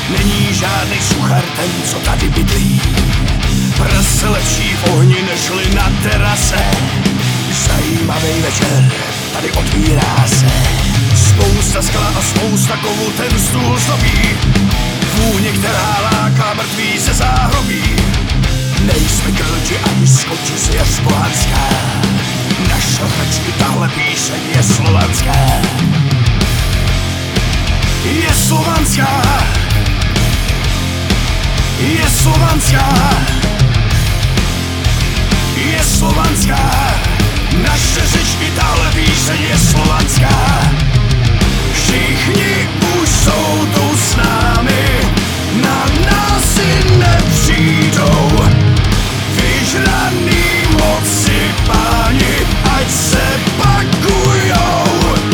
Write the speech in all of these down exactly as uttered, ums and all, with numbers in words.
Není žádnej suchar ten, co tady bydlí. Prase lepší v ohni nežli na terase. Zajímavý večer tady otvírá se. Spousta skla a spousta kovů ten stůl zdobí. Vůně, která láká mrtví se záhrobí. Nejsme krlči ani skoči zvěř bohanská. Naša řeč i tahle píseň je slovanská. Je slovanská. Je slovanská. Je slovanská. Naše řeč i tahle píseň je slovanská. Všichni už jsou tu s námi, na nás si nepřijdou. Vyžraný moci páni, ať se pakujou.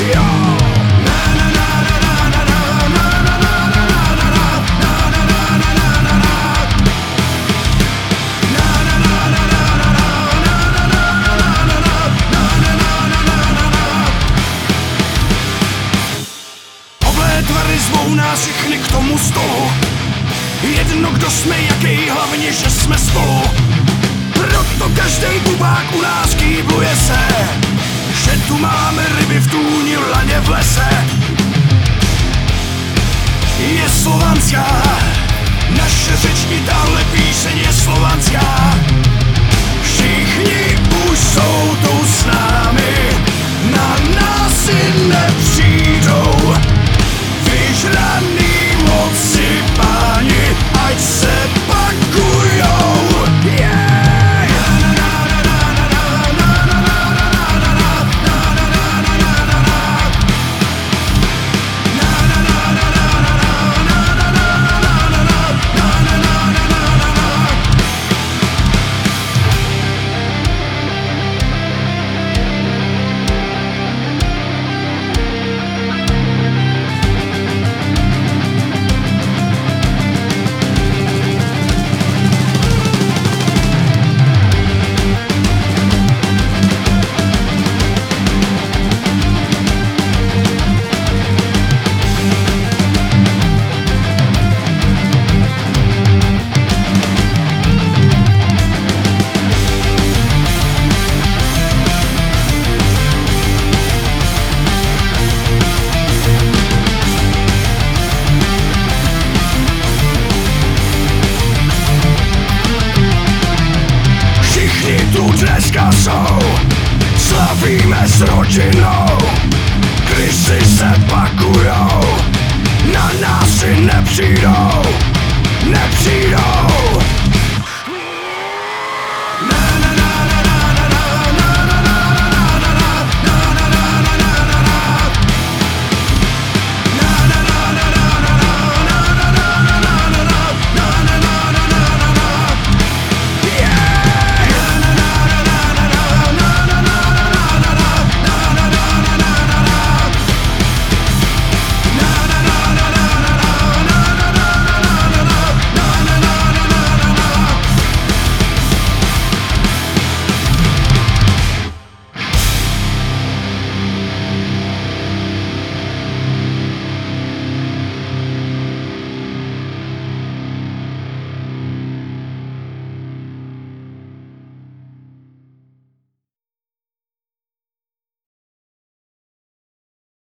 Zvou nás všechny k tomu stolu. Jedno, kdo jsme, jaký, hlavně, že jsme spolu. Proto každej bubák u nás kýbluje se, že tu máme ryby v tůni, laně v lese. Je slovanská. Naše řeč i tahle píseň je slovanská. Všichni už jsou tu s námi, na nás si nepřijdou. Vyžraný moci páni, ať se pakujou. Yeah! Dneska jsou, slavíme s rodinou, krysy se pakujou, na nás si nepřijdou, nepřijdou.